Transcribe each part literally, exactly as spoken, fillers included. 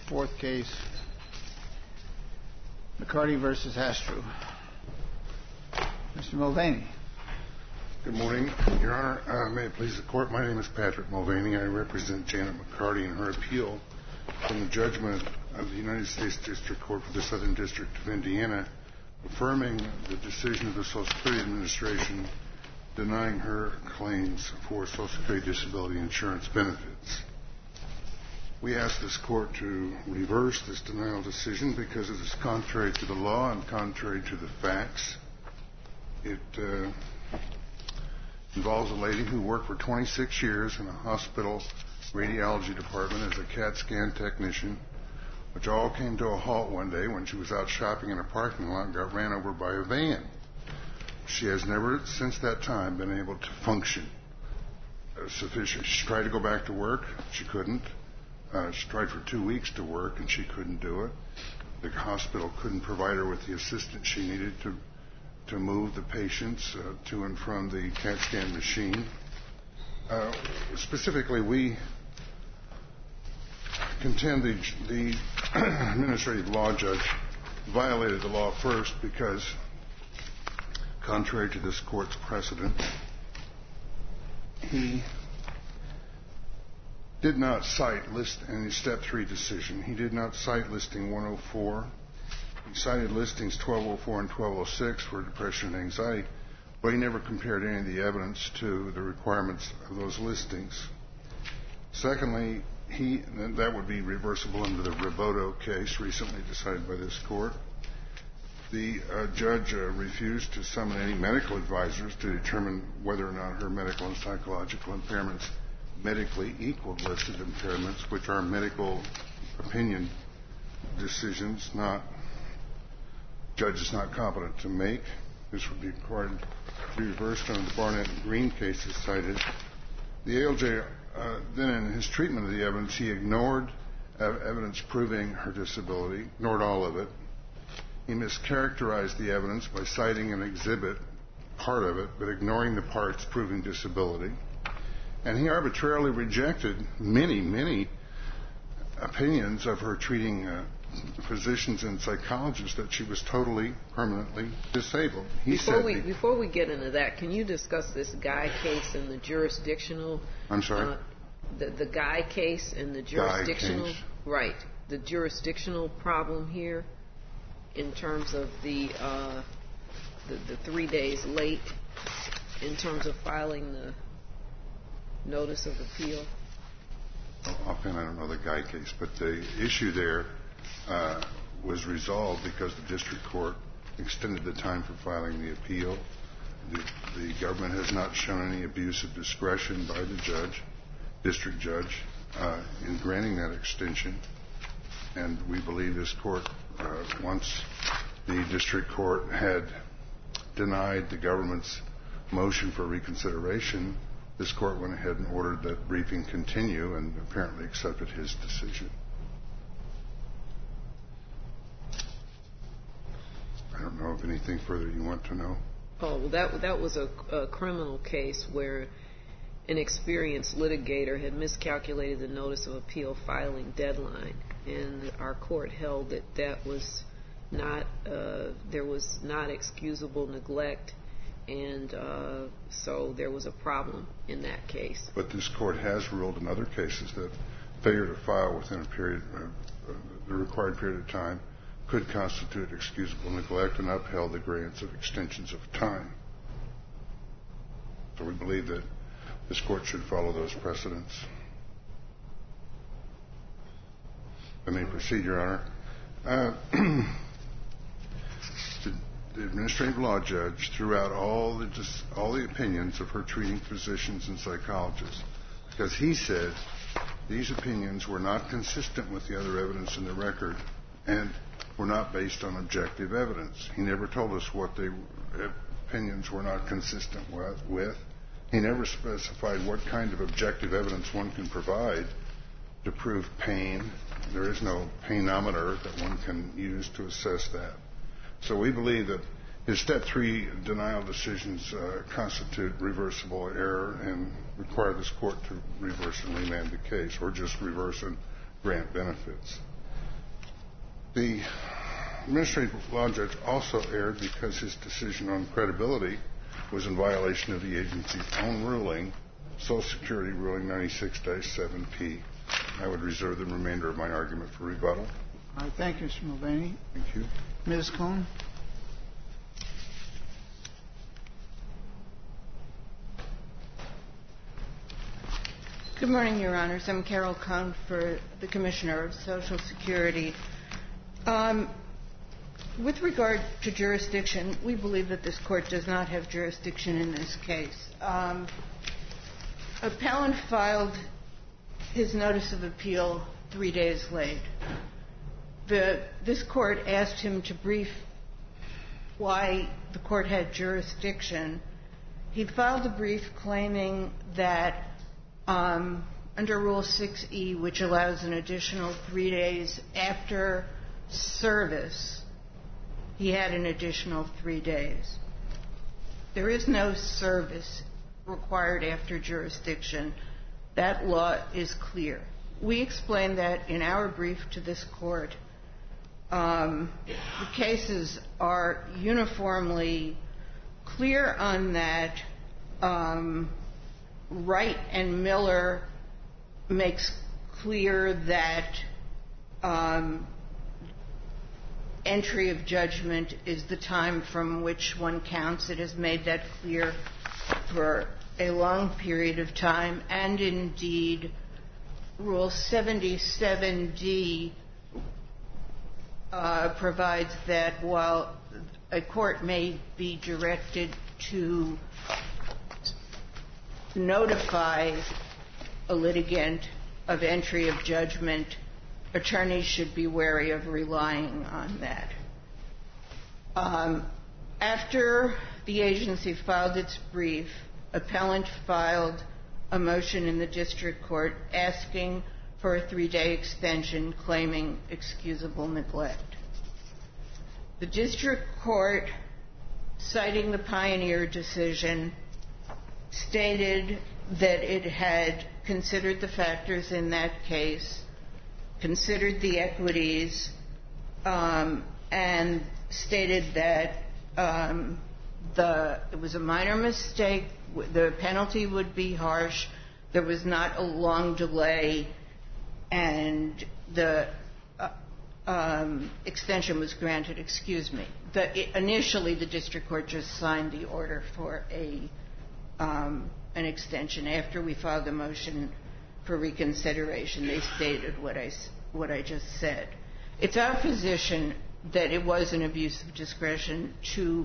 fourth case, McCarty versus Astru. Mister Mulvaney. Good morning, Your Honor. Uh, may it please the Court, my name is Patrick Mulvaney. I represent Janet McCarty in her appeal from the judgment of the United States District Court for the Southern District of Indiana, affirming the decision of the Social Security Administration denying her claims for Social Security disability insurance benefits. We ask this Court to reverse this denial decision because it is contrary to the law and contrary to the facts. It uh, involves a lady who worked for twenty-six years in a hospital radiology department as a CAT scan technician, which all came to a halt one day when she was out shopping in a parking lot and got ran over by a van. She has never since that time been able to function uh, sufficient. She tried to go back to work. She couldn't. Uh, she tried for two weeks to work and she couldn't do it. The hospital couldn't provide her with the assistance she needed to to move the patients uh, to and from the CAT scan machine. Uh, specifically, we contend the, the administrative law judge violated the law first because, contrary to this Court's precedent, he did not cite list in his Step three decision. He did not cite listing one oh four. He cited listings twelve oh four and twelve oh six for depression and anxiety, but he never compared any of the evidence to the requirements of those listings. Secondly, he that would be reversible under the Roboto case recently decided by this Court. The uh, judge uh, refused to summon any medical advisors to determine whether or not her medical and psychological impairments medically equaled listed impairments, which are medical opinion decisions, not judge is not competent to make. This would be required to be reversed under the Barnett and Green cases cited. The A L J uh, then, in his treatment of the evidence, he ignored ev- evidence proving her disability, ignored all of it. He mischaracterized the evidence by citing an exhibit, part of it, but ignoring the parts proving disability. And he arbitrarily rejected many, many opinions of her treating uh, physicians and psychologists that she was totally, permanently disabled. He before said we the, before we get into that, can you discuss this Guy case and the jurisdictional? I'm sorry. Uh, the the Guy case and the jurisdictional. Guy case. Right. The jurisdictional problem here, in terms of the uh, the, the three days late, in terms of filing the notice of appeal. Offhand, I don't know the Guy case, but the issue there uh, was resolved because the district court extended the time for filing the appeal. The, the government has not shown any abuse of discretion by the judge, district judge, uh, in granting that extension. And we believe this court, uh, once the district court had denied the government's motion for reconsideration, this court went ahead and ordered that briefing continue and apparently accepted his decision. I don't know if anything further you want to know. Oh, well, that that was a, a criminal case where an experienced litigator had miscalculated the notice of appeal filing deadline, and our court held that that was not uh, there was not excusable neglect, and uh, so there was a problem in that case. But this court has ruled in other cases that failure to file within a period, uh, the required period of time, could constitute excusable neglect and upheld the grants of extensions of time. So we believe that this court should follow those precedents. I may proceed, Your Honor. Uh, the, the administrative law judge threw out all the dis, all the opinions of her treating physicians and psychologists because he said these opinions were not consistent with the other evidence in the record and were not based on objective evidence. He never told us what the opinions were not consistent with. He never specified what kind of objective evidence one can provide to prove pain. There is no painometer that one can use to assess that. So we believe that his Step three denial decisions uh, constitute reversible error and require this court to reverse and remand the case, or just reverse and grant benefits. The administrative law judge also erred because his decision on credibility was in violation of the agency's own ruling, Social Security ruling ninety-six dash seven P. I would reserve the remainder of my argument for rebuttal. All right, thank you, Mister Mulvaney. Thank you. Miz Cohn. Good morning, Your Honors. I'm Carol Cohn for the Commissioner of Social Security. Um, with regard to jurisdiction, we believe that this Court does not have jurisdiction in this case. Um, appellant filed his notice of appeal three days late. The, this Court asked him to brief why the Court had jurisdiction. He filed a brief claiming that Um, under Rule six E, which allows an additional three days after service, he had an additional three days. There is no service required after jurisdiction. That law is clear. We explained that in our brief to this Court. Um, the cases are uniformly clear on that. Um, Wright and Miller makes clear that um, entry of judgment is the time from which one counts. It has made that clear for a long period of time. And indeed, Rule seventy-seven D uh, provides that while a court may be directed to notify a litigant of entry of judgment, attorneys should be wary of relying on that. Um, after the agency filed its brief, appellant filed a motion in the district court asking for a three-day extension, claiming excusable neglect. The district court, citing the Pioneer decision, stated that it had considered the factors in that case, considered the equities, um, and stated that um, the, it was a minor mistake, the penalty would be harsh, there was not a long delay, and the uh, um, extension was granted. Excuse me. The, it, initially, the district court just signed the order for a Um, an extension. After we filed the motion for reconsideration, they stated what I, what I just said. It's our position that it was an abuse of discretion to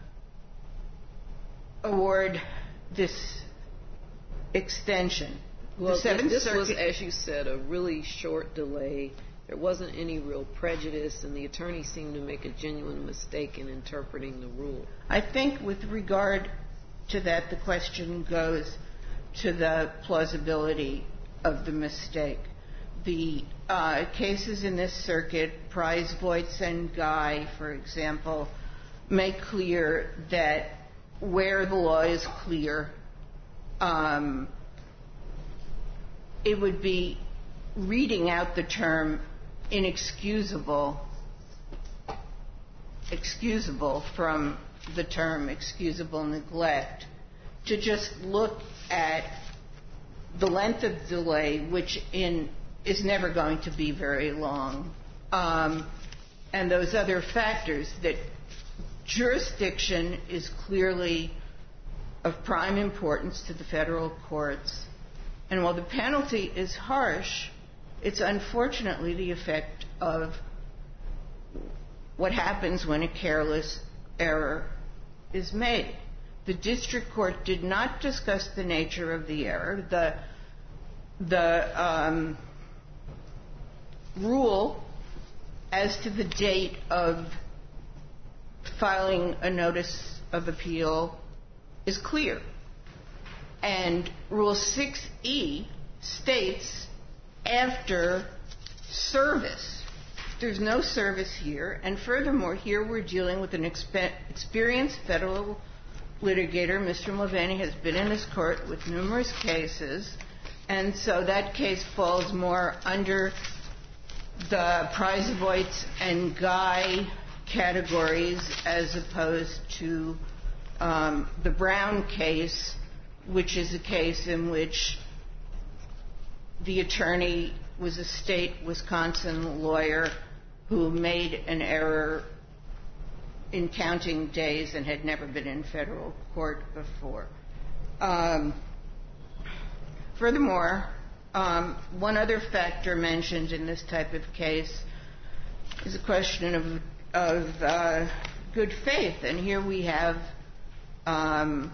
award this extension. Well, the Seventh this Circuit, was, as you said, a really short delay. There wasn't any real prejudice, and the attorney seemed to make a genuine mistake in interpreting the rule. I think with regard to that, the question goes to the plausibility of the mistake. The uh, cases in this circuit, Price, Voights, and Guy, for example, make clear that where the law is clear, um, it would be reading out the term inexcusable, excusable from the term excusable neglect, to just look at the length of delay, which in is never going to be very long, um, and those other factors, that jurisdiction is clearly of prime importance to the federal courts. And while the penalty is harsh, it's unfortunately the effect of what happens when a careless error is made. The district court did not discuss the nature of the error. The, the um, rule as to the date of filing a notice of appeal is clear. And Rule six E states after service. There's no service here. And furthermore, here we're dealing with an expe- experienced federal litigator. Mister Mulvaney has been in this court with numerous cases. And so that case falls more under the Price-Voigt and Guy categories as opposed to um, the Brown case, which is a case in which the attorney was a state Wisconsin lawyer who made an error in counting days and had never been in federal court before. Um, furthermore, um, one other factor mentioned in this type of case is a question of, of uh, good faith. And here we have um,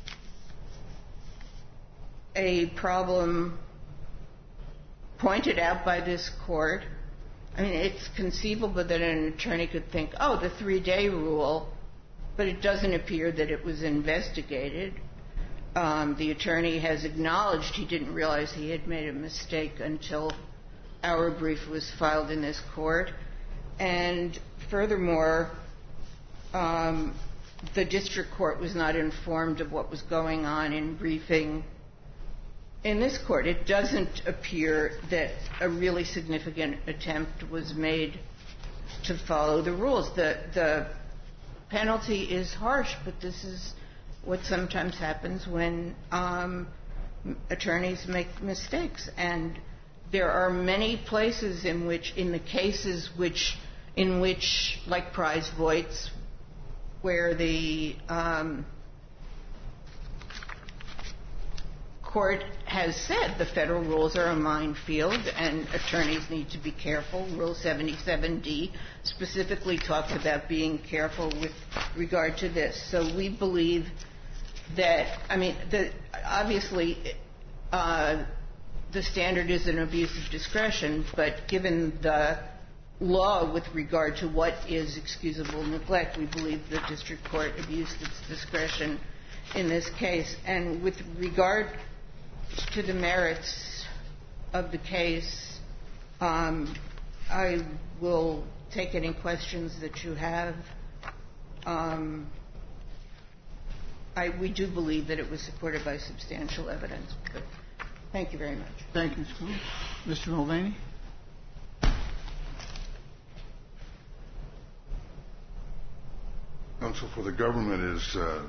a problem pointed out by this court. I mean, it's conceivable that an attorney could think, oh, the three-day rule, but it doesn't appear that it was investigated. Um, the attorney has acknowledged he didn't realize he had made a mistake until our brief was filed in this court. And furthermore, um, the district court was not informed of what was going on in briefing in this court. It doesn't appear that a really significant attempt was made to follow the rules. The, the penalty is harsh, but this is what sometimes happens when um, attorneys make mistakes. And there are many places in which, in the cases which, in which, like Price-Voigt, where the um, court has said the federal rules are a minefield and attorneys need to be careful. Rule seventy-seven D specifically talks about being careful with regard to this. So we believe that, I mean, the, obviously uh, the standard is an abuse of discretion, but given the law with regard to what is excusable neglect, we believe the district court abused its discretion in this case. And with regard to the merits of the case, um, I will take any questions that you have. Um, I, we do believe that it was supported by substantial evidence. But thank you very much. Thank you, Miz Cohn. Mister Mulvaney? Counsel for the government is uh,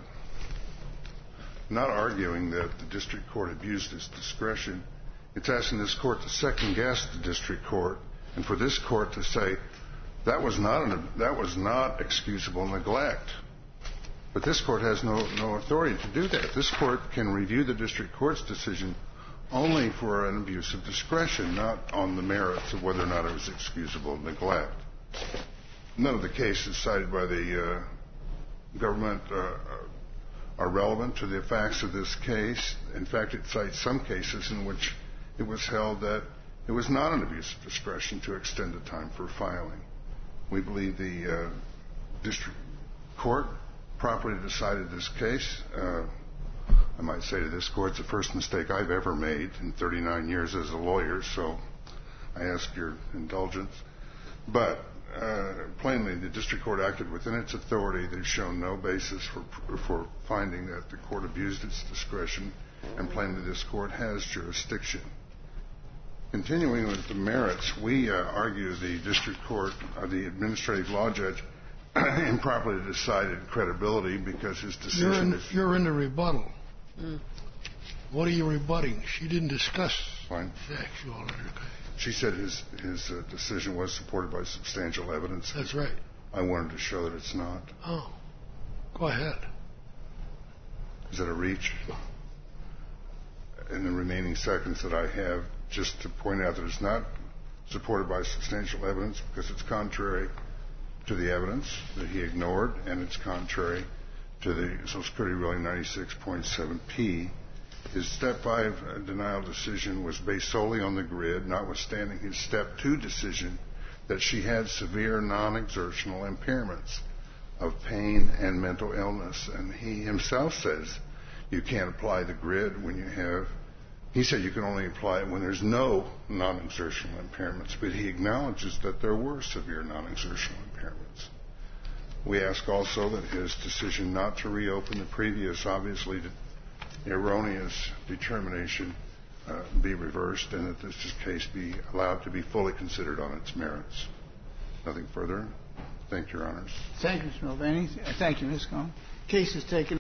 not arguing that the district court abused its discretion. It's asking this court to second-guess the district court and for this court to say that was not an, that was not excusable neglect. But this court has no, no authority to do that. This court can review the district court's decision only for an abuse of discretion, not on the merits of whether or not it was excusable neglect. None of the cases cited by the uh, government uh, are relevant to the facts of this case. In fact, it cites some cases in which it was held that it was not an abuse of discretion to extend the time for filing. We believe the uh, district court properly decided this case. Uh, I might say to this court, it's the first mistake I've ever made in thirty-nine years as a lawyer, so I ask your indulgence. But uh, plainly, the district court acted within its authority. They've shown no basis for, for finding that the court abused its discretion, and plainly this court has jurisdiction. Continuing with the merits, we uh, argue the district court, or the administrative law judge, improperly decided credibility because his decision you're in, is... You're in the rebuttal. Mm. What are you rebutting? She didn't discuss Fine. factual. She said his, his uh, decision was supported by substantial evidence. That's right. I wanted to show that it's not. Oh. Go ahead. Is that a reach? In the remaining seconds that I have, just to point out that it's not supported by substantial evidence because it's contrary to the evidence that he ignored, and it's contrary to the Social Security ruling ninety-six point seven P. His Step five denial decision was based solely on the grid, notwithstanding his Step two decision that she had severe non-exertional impairments of pain and mental illness. And he himself says you can't apply the grid when you have... He said you can only apply it when there's no non-exertional impairments, but he acknowledges that there were severe non-exertional impairments. We ask also that his decision not to reopen the previous, obviously erroneous determination uh, be reversed and that this case be allowed to be fully considered on its merits. Nothing further. Thank you, Your Honors. Thank you, Mister Mulvaney. Thank you, Miz Cohn. Case is taken.